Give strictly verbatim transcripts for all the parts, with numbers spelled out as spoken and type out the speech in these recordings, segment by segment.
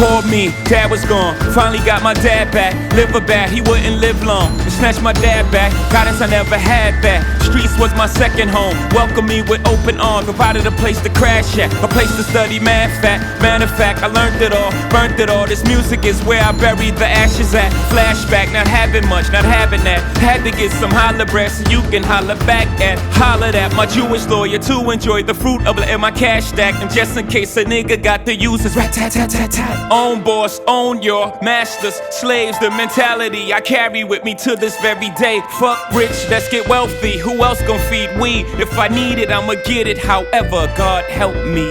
Poor me, dad was gone. Finally got my dad back. Liver bad, he wouldn't live long. And snatched my dad back. Guidance, I never had that. Streets was my second home. Welcomed me with open arms. Provided a place to crash at, a place to study math at. Matter of fact, I learned it all, burnt it all. This music is where I buried the ashes at. Flashback, not having much, not having that. Had to get some holler breath so you can holler back at. Hollered at my Jewish lawyer to enjoy the fruit of letting my cash stack. And just in case a nigga got to use his rat-tat-tat-tat-tat. Own boss, own your masters, slaves, the mentality I carry with me to this very day. Fuck rich, let's get wealthy. Who else gon' feed we? If I need it, I'ma get it. However, God help me.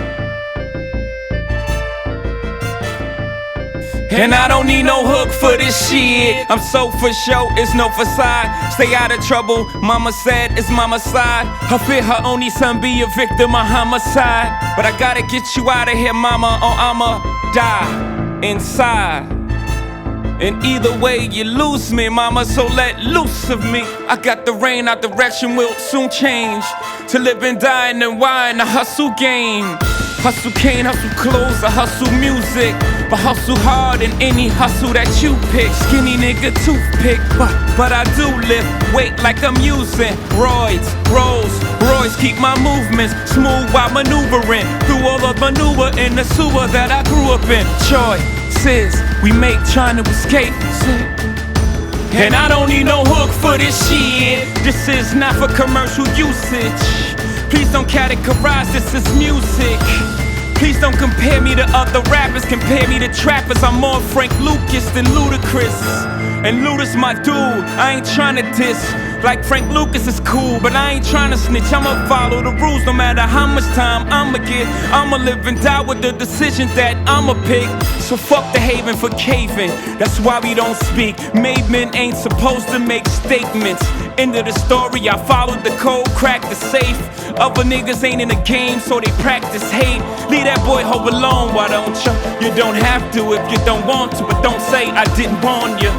And I don't need no hook for this shit. I'm so for show, it's no facade. Stay out of trouble, mama said it's mama's side. Her fear her only son be a victim of homicide. But I gotta get you out of here, mama, or I'ma die inside. And either way you lose me, mama, so let loose of me. I got the rain, our direction will soon change. To live and die and then wine, a hustle game. Hustle cane, hustle clothes, I hustle music. But hustle hard in any hustle that you pick. Skinny nigga toothpick, but, but I do lift weight like I'm using roids, rolls, Royce. Keep my movements smooth while maneuvering through all the maneuver in the sewer that I grew up in. Choices we make trying to escape. And I don't need no hook for this shit. This is not for commercial usage. Please don't categorize this as music. Please don't compare me to other rappers, compare me to trappers. I'm more Frank Lucas than Ludacris. And Luda's my dude, I ain't tryna diss. Like Frank Lucas is cool, but I ain't tryna snitch. I'ma follow the rules no matter how much time I'ma get. I'ma live and die with the decision that I'ma pick. So fuck the haven for caving, that's why we don't speak. Made men ain't supposed to make statements. End of the story, I followed the code, cracked the safe. Other niggas ain't in the game, so they practice hate. Leave that boy home alone, why don't you? You don't have to if you don't want to, but don't say I didn't warn you.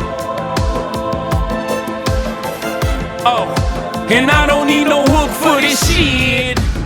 Oh, and I don't need no hook for this shit.